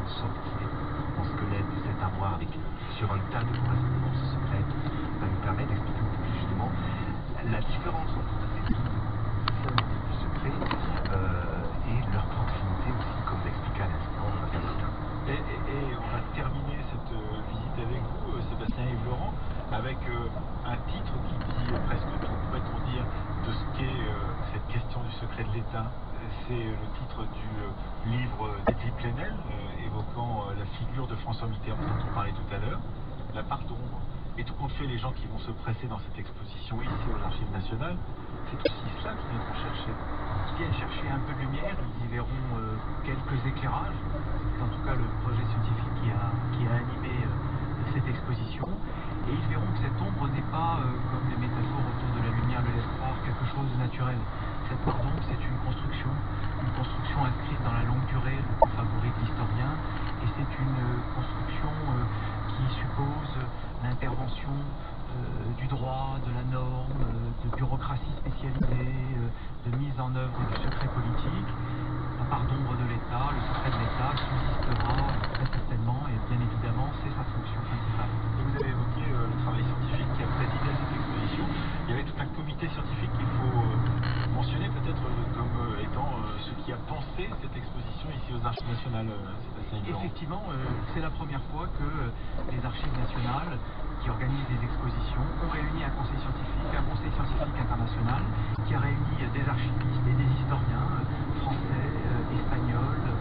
vont sortir en squelette de cette armoire sur un tas de correspondances secrètes, va nous permettre d'expliquer un peu plus justement la différence entre ces scènes du secret et leur proximité aussi, comme l'expliquait à l'instant Bastien. Et on va terminer cette visite avec vous, Sébastien-Yves Laurent, avec un titre qui dit presque tout, pourrait-on dire, de ce qu'est cette question du secret de l'État. C'est le titre du livre d'Edith Plenel, évoquant la figure de François Mitterrand dont on parlait tout à l'heure, la part d'ombre. Et tout compte fait, les gens qui vont se presser dans cette exposition ici aux Archives nationales, c'est aussi cela qu'ils viendront chercher. Ils viennent chercher un peu de lumière, ils y verront quelques éclairages. C'est en tout cas le projet scientifique qui a animé cette exposition. Et ils verront que cette ombre n'est pas, comme les métaphores autour de la lumière le laissent croire, quelque chose de naturel. Cette part d'ombre, c'est une construction inscrite dans la longue durée, le favorite l'historien, et c'est une construction qui suppose l'intervention du droit, de la norme, de bureaucratie spécialisée, de mise en œuvre du secret politique. La part d'ombre de l'État, le secret de l'État subsistera très certainement, et bien évidemment, c'est sa fonction principale. Et vous avez évoqué le travail scientifique qui a présidé à cette exposition. Il y avait tout un comité scientifique qu'il faut mentionner peut-être comme étant ce qui a pensé cette exposition ici aux Archives nationales, Sébastien Laurent. Effectivement, c'est la première fois que les Archives nationales, qui organisent des expositions, ont réuni un conseil scientifique international, qui a réuni des archivistes et des historiens français, espagnols,